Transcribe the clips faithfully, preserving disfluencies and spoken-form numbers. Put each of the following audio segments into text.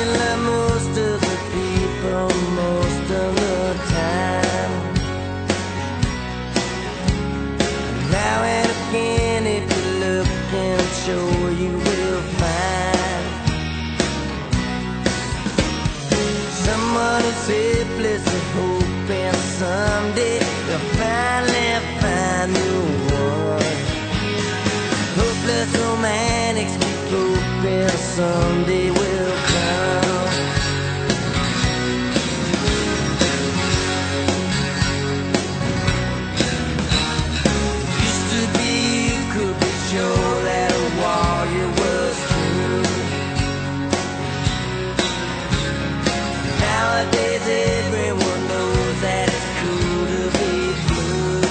like most of the people most of the time. Now and again, if you look and sure you will find someone who's helplessly hoping someday they'll finally find the one. Hopeless romantics keep hoping someday will come. Used to be you could be sure that a warrior was true. Nowadays everyone knows that it's cool to be blue.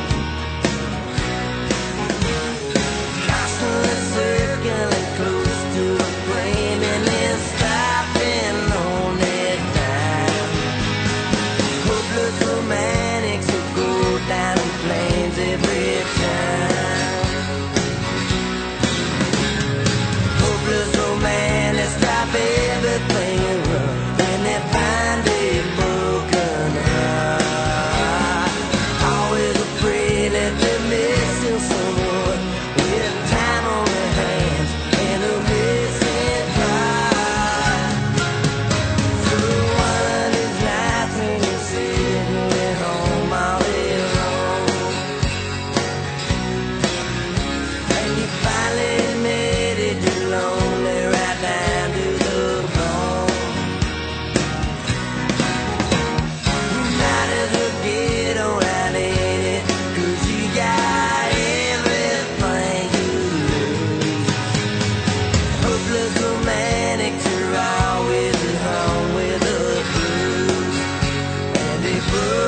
Constantly circling close to the flame and then stopping on that dime. Hopeless romantics who go down in flames every time. Hopeless romantics stop everything and run when they find a broken heart. Always afraid that they're missing someone with time on their hands and a missing part. So one of these nights when you're sitting at home all alone, and you finally admitted you're lonely right down to the bone, you might as well get on out in it, 'cause you got everything you lose. Hopeless romantics are always at home with the blues, and they broke